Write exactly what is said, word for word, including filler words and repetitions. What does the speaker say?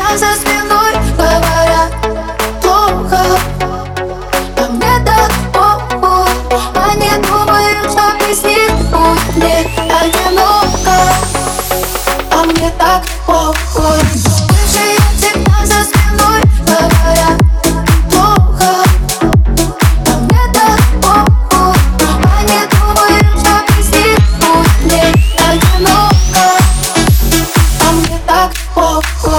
всегда за спиной говорят плохо, а мне так похуй. Они думают, что без них будет мне одиноко, а мне так похуй. Бывшие всегда за спиной говорят плохо, а мне так похуй. Они думают, что без них будет мне одиноко, а мне так похуй.